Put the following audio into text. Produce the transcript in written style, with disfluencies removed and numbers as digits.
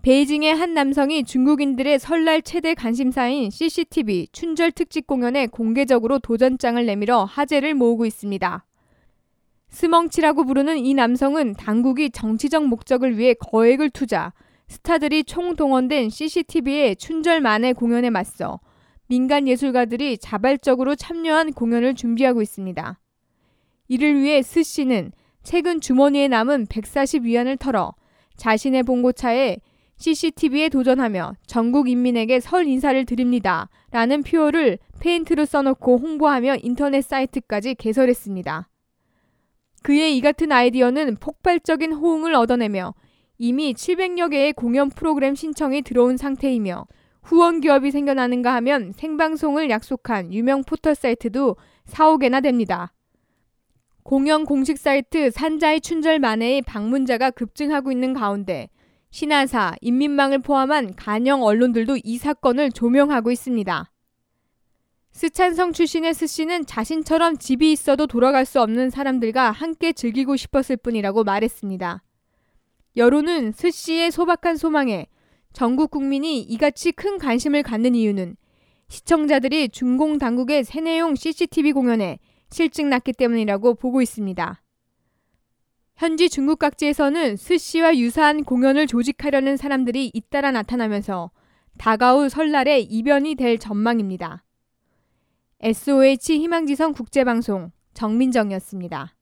베이징의 한 남성이 중국인들의 설날 최대 관심사인 CCTV 춘절 특집 공연에 공개적으로 도전장을 내밀어 화제를 모으고 있습니다. 스멍치라고 부르는 이 남성은 당국이 정치적 목적을 위해 거액을 투자, 스타들이 총동원된 CCTV의 춘절 만회 공연에 맞서 민간 예술가들이 자발적으로 참여한 공연을 준비하고 있습니다. 이를 위해 스 씨는 최근 주머니에 남은 140위안을 털어 자신의 봉고차에 CCTV에 도전하며 전국 인민에게 설 인사를 드립니다 라는 표어를 페인트로 써놓고 홍보하며 인터넷 사이트까지 개설했습니다. 그의 이 같은 아이디어는 폭발적인 호응을 얻어내며 이미 700여 개의 공연 프로그램 신청이 들어온 상태이며 후원 기업이 생겨나는가 하면 생방송을 약속한 유명 포털 사이트도 4-5개나 됩니다. 공연 공식 사이트 산자이 춘절 만회의 방문자가 급증하고 있는 가운데 신화사, 인민망을 포함한 간영 언론들도 이 사건을 조명하고 있습니다. 스촨성 출신의 스 씨는 자신처럼 집이 있어도 돌아갈 수 없는 사람들과 함께 즐기고 싶었을 뿐이라고 말했습니다. 여론은 스 씨의 소박한 소망에 전국 국민이 이같이 큰 관심을 갖는 이유는 시청자들이 중공 당국의 세뇌용 CCTV 공연에 실증 났기 때문이라고 보고 있습니다. 현지 중국 각지에서는 스 씨와 유사한 공연을 조직하려는 사람들이 잇따라 나타나면서 다가올 설날에 이변이 될 전망입니다. SOH 희망지성 국제방송 정민정이었습니다.